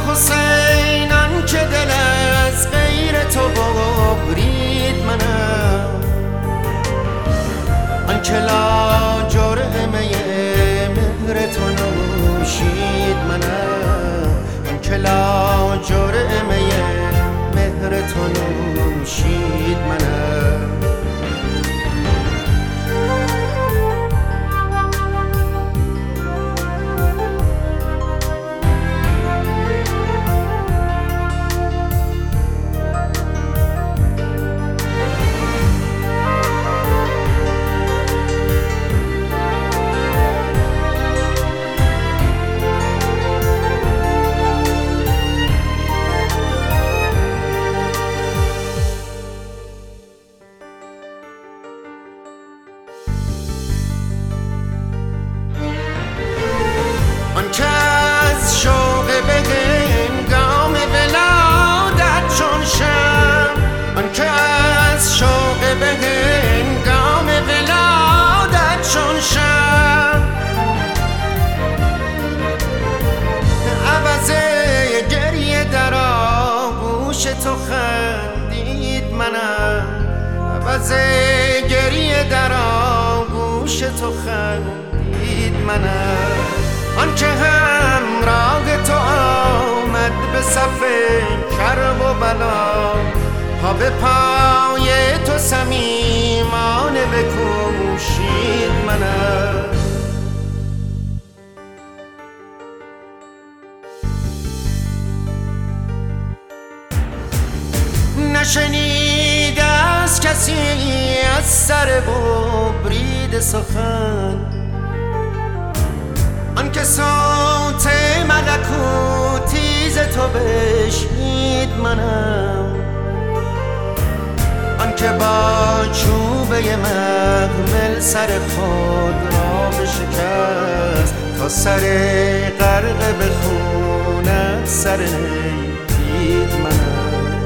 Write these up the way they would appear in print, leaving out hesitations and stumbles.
حسین آن که دل از غیر تو ببرید منم، آن که لاجرمه مهر تو نوشید منم، آن که لاجرمه مهر تو نوشید منم. آنکه از شوق به هنگام ولادت چون شمع، آنکه از شوق به هنگام ولادت چون شمع، عوض گریه در آغوش تو خندید منم، عوض گریه در آغوش تو خندید منم. آنکه همراه تو آمد به صف کرب و بلا، پا به پای تو صمیمانه بکوشید منم. نشنیده از کسی از سر ببرید سخن، آنکه صوت ملکوتی ز تو بشنید منم، آنکه با چوبه محمل سر خود را بشکست، تا سر غرق به خونت سر دید منم.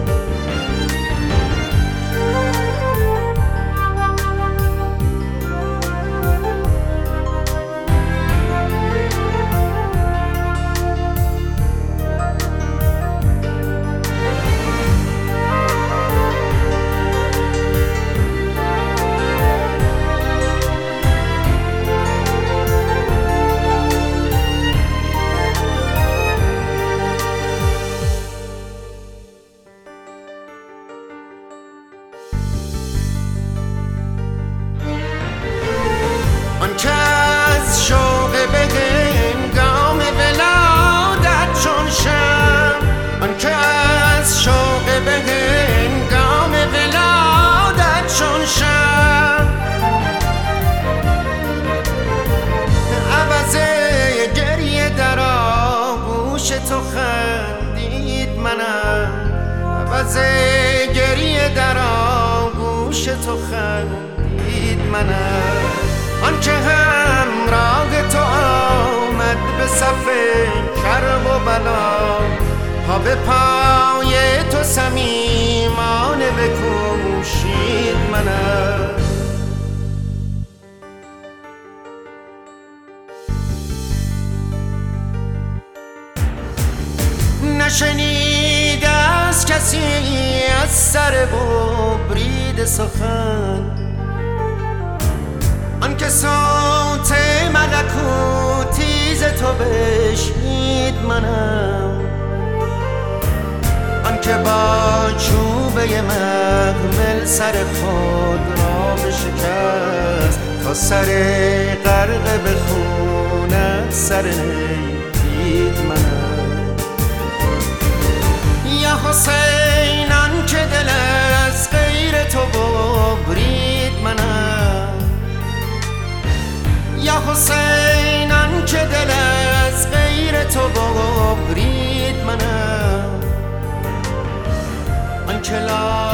آنکه از شوق به هنگام ولادت چون شمع، آنکه از شوق به هنگام ولادت چون شمع، عوض گریه در آغوش تو خندید منم، عوض گریه در آغوش تو خندید منم. آنکه همراه تو آمد به صف کرب و بلا، پا به پای تو صمیمانه بکوشید منم. نشنیده از کسی از سر ببرید سخن، آنکه صوت ملکوتی ز تو بشنید منم، آنکه با چوبه محمل سر خود را بشکست، تا سر غرق به خونت سر دید منم. یا حسین آنکه دل از غیر تو ببرید منم، یا حسین آنکه دل از غیر تو ببرید منم، آنکه